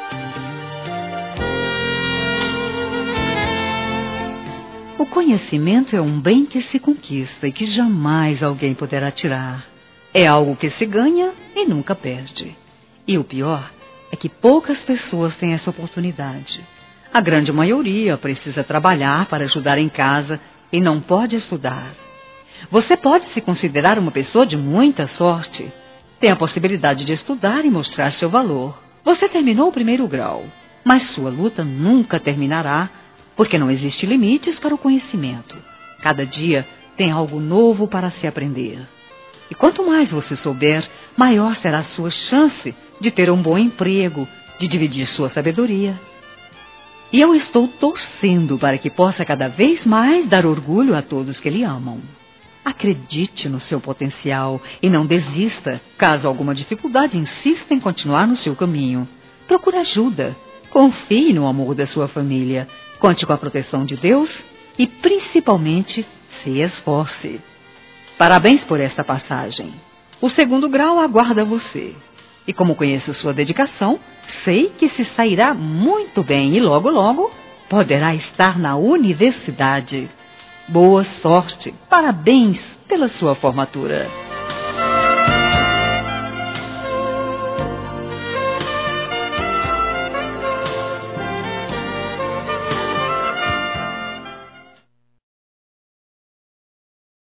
O conhecimento é um bem que se conquista e que jamais alguém poderá tirar. É algo que se ganha e nunca perde. E o pior é que poucas pessoas têm essa oportunidade. A grande maioria precisa trabalhar para ajudar em casa e não pode estudar. Você pode se considerar uma pessoa de muita sorte. Tem a possibilidade de estudar e mostrar seu valor. Você terminou o 1º grau, mas sua luta nunca terminará, porque não existe limites para o conhecimento. Cada dia tem algo novo para se aprender. E quanto mais você souber, maior será a sua chance de ter um bom emprego, de dividir sua sabedoria. E eu estou torcendo para que possa cada vez mais dar orgulho a todos que lhe amam. Acredite no seu potencial e não desista. Caso alguma dificuldade, insista em continuar no seu caminho. Procure ajuda. Confie no amor da sua família. Conte com a proteção de Deus e, principalmente, se esforce. Parabéns por esta passagem. O 2º grau aguarda você. E como conheço sua dedicação, sei que se sairá muito bem e logo, logo poderá estar na universidade. Boa sorte. Parabéns pela sua formatura.